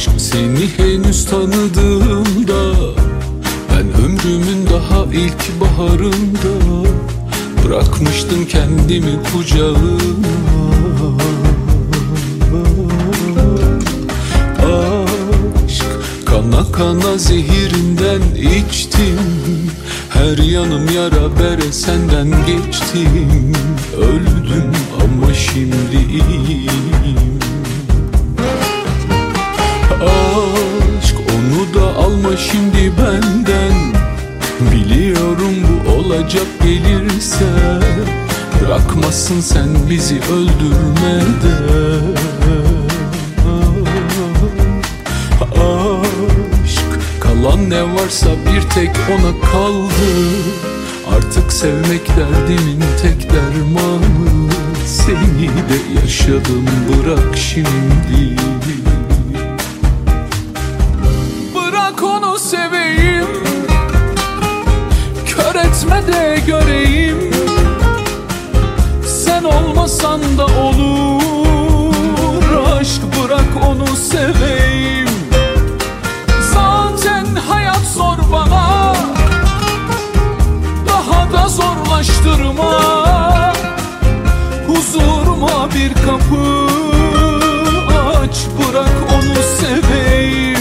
Seni henüz tanıdığımda, ben ömrümün daha ilk baharında bırakmıştım kendimi kucağına. Aşk kana kana zehirinden içtim, her yanım yara bere senden geçtim. Öldüm ama şimdi iyiyim. Aşk onu da alma şimdi benden, biliyorum bu olacak gelirse. Bırakmasın sen bizi öldürmeden. Aşk kalan ne varsa bir tek ona kaldı. Artık sevmek derdimin tek dermanı. Seni de yaşadım, bırak şimdi. Bırak onu seveyim, kör etme de göreyim. Sen olmasan da olur aşk, bırak onu seveyim. Zaten hayat zor bana, daha da zorlaştırma. Huzuruma bir kapı aç, bırak onu seveyim.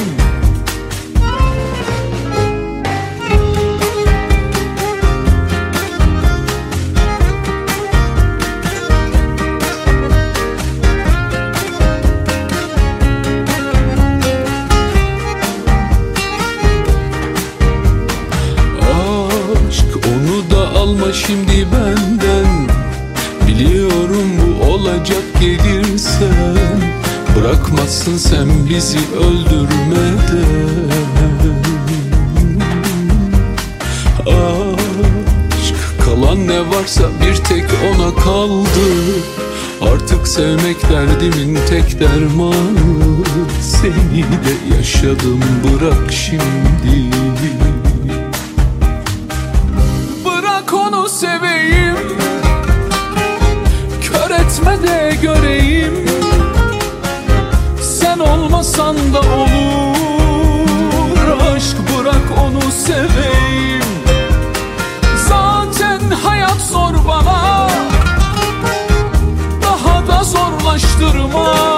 Alma şimdi benden, biliyorum bu olacak gelirse. Bırakmazsın sen bizi öldürmeden. Aşk kalan ne varsa bir tek ona kaldı. Artık sevmek derdimin tek dermanı. Seni de yaşadım, bırak şimdi. Onu seveyim, kör etme de göreyim. Sen olmasan da olur aşk, bırak onu seveyim. Zaten hayat zor bana, daha da zorlaştırma.